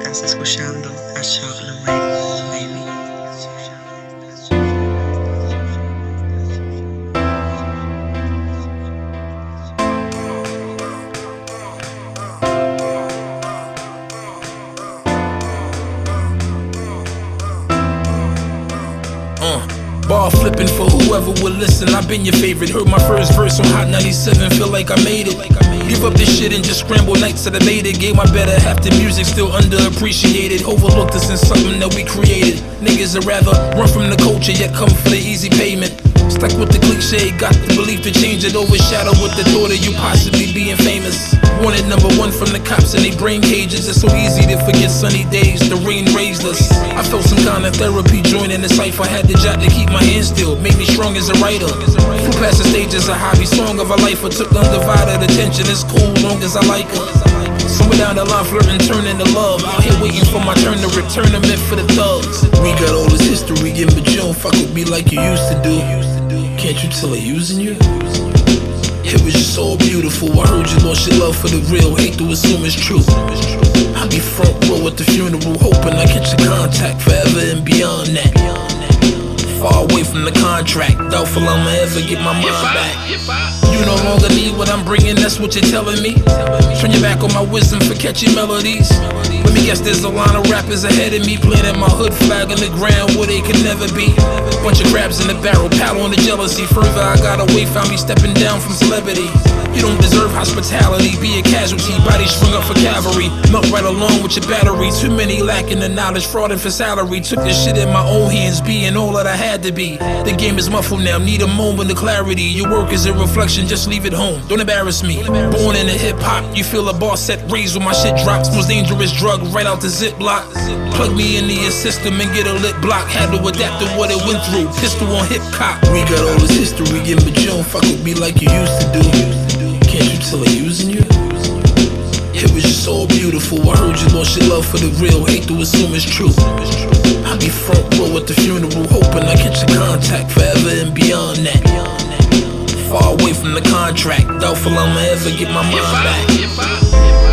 Estás escuchando a Charlemagne, baby. Bar flipping for whoever will listen. I've been your favorite. Heard my first verse on Hot 97. Feel like I made it. Give up this shit and just scramble nights that I made it. Gave my better half to music, still underappreciated. Overlooked us in something that we created. Niggas would rather run from the culture, yet come for the easy payment. Stuck with the cliche, got the belief to change it. Overshadowed with the thought of you possibly being famous. Wanted #1 from the cops in they brain cages. It's so easy to forget sunny days. The rain raised us. I felt some kind of therapy joining the cipher. Had the job to keep my hands still. Made me strong as a writer. Flew past the stage as a hobby. Song of a life. I took undivided attention. It's cool long as I like her. Somewhere down the line flirting, turning to love. Out here waiting for my turn to return them in for the thugs. We got all this history in, but you don't fuck with me like you used to do. Can't you tell I'm using you? It was just all beautiful. I heard you lost your love for the real. Hate to assume it's true. I'll be front row at the funeral, hoping I catch your contact forever and beyond that. Far away from the contract, doubtful I'ma ever get my mind back. You no longer need what I'm bringing, that's what you're telling me. Turn your back on my wisdom for catchy melodies. Let me guess, there's a line of rappers ahead of me, planting my hood flag on the ground where they could never be. Bunch of crabs in the barrel, paddle on the jealousy. Further I got away, found me stepping down from celebrity. You don't deserve hospitality, be a casualty. Body strung up for cavalry, melt right along with your battery. Too many lacking the knowledge, frauding for salary. Took this shit in my own hands, being all that I had to be. The game is muffled now, need a moment of clarity. Your work is a reflection, just leave it home, don't embarrass me. Born in the hip-hop, you feel a boss set raised when my shit drops. Most dangerous drug, right out the Ziploc. Plug me into your system and get a lit block. Had to adapt to what it went through, pistol on hip-hop. We got all this history in, but you don't fuck with me like you used to do. Can't you tell I'm using you? It was just all beautiful. I heard you lost your love for the real. Hate to assume it's true. I'll be front row at the funeral, hoping I catch your contact forever and beyond that. Far away from the contract, doubtful I'ma ever get my mind back.